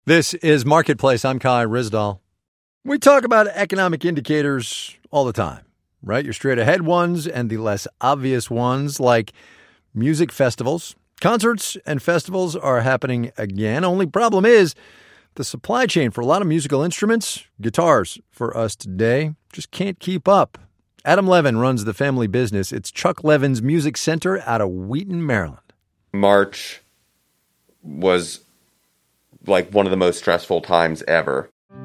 This is Marketplace. I'm Kai Ryssdal. We talk about economic indicators all the time, right? Your straight ahead ones and the less obvious ones like music festivals. Concerts and festivals are happening again. Only problem is the supply chain for a lot of musical instruments, guitars for us today, just can't keep up. Adam Levin runs the family business. It's Chuck Levin's Music Center out of Wheaton, Maryland. March was like one of the most stressful times ever.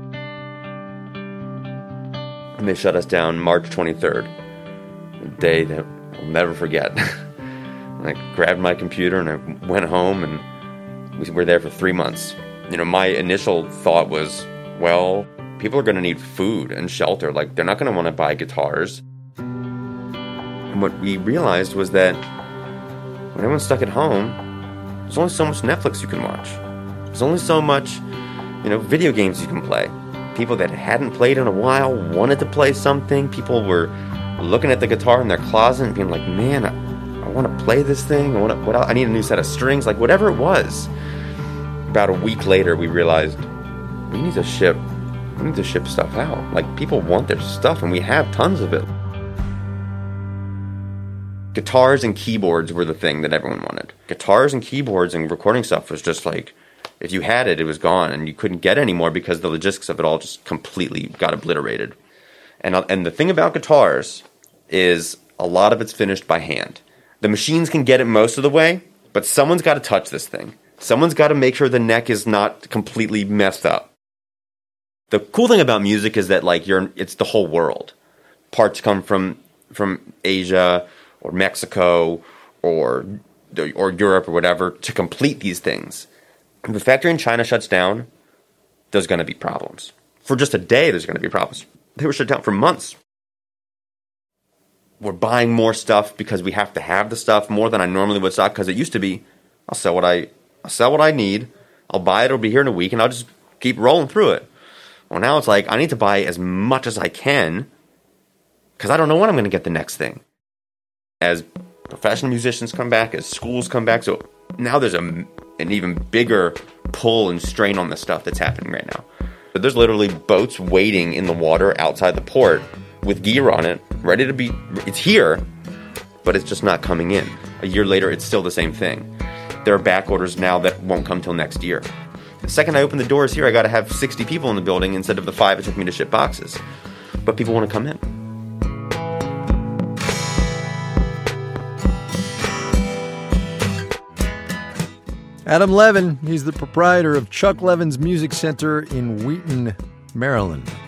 And they shut us down March 23rd, a day that I'll never forget. I grabbed my computer and I went home, and we were there for 3 months. You know, my initial thought was, well, people are going to need food and shelter. Like, they're not going to want to buy guitars. And what we realized was that when everyone's stuck at home, there's only so much Netflix you can watch. There's only so much, video games you can play. People that hadn't played in a while wanted to play something. People were looking at the guitar in their closet and being like, man, I want to play this thing. I need a new set of strings. Like, whatever it was. About a week later, we realized we need to ship stuff out. Like, people want their stuff, and we have tons of it. Guitars and keyboards were the thing that everyone wanted. Guitars and keyboards and recording stuff was just like, if you had it, it was gone, and you couldn't get it anymore because the logistics of it all just completely got obliterated. And the thing about guitars is a lot of it's finished by hand. The machines can get it most of the way, but someone's got to touch this thing. Someone's got to make sure the neck is not completely messed up. The cool thing about music is that it's the whole world. Parts come from Asia or Mexico or Europe or whatever to complete these things. If the factory in China shuts down, there's going to be problems. For just a day, there's going to be problems. They were shut down for months. We're buying more stuff because we have to have the stuff more than I normally would stock, because it used to be, I'll sell what I need, I'll buy it, it'll be here in a week, and I'll just keep rolling through it. Well, now it's like, I need to buy as much as I can because I don't know when I'm going to get the next thing. As professional musicians come back, as schools come back, so now there's an even bigger pull and strain on the stuff that's happening right now. But there's literally boats waiting in the water outside the port with gear on it, ready to be, it's here, but it's just not coming in. A year later, it's still the same thing. There are back orders now that won't come till next year. The second I open the doors here, I got to have 60 people in the building instead of the 5 it took me to ship boxes. But people want to come in. Adam Levin, he's the proprietor of Chuck Levin's Music Center in Wheaton, Maryland.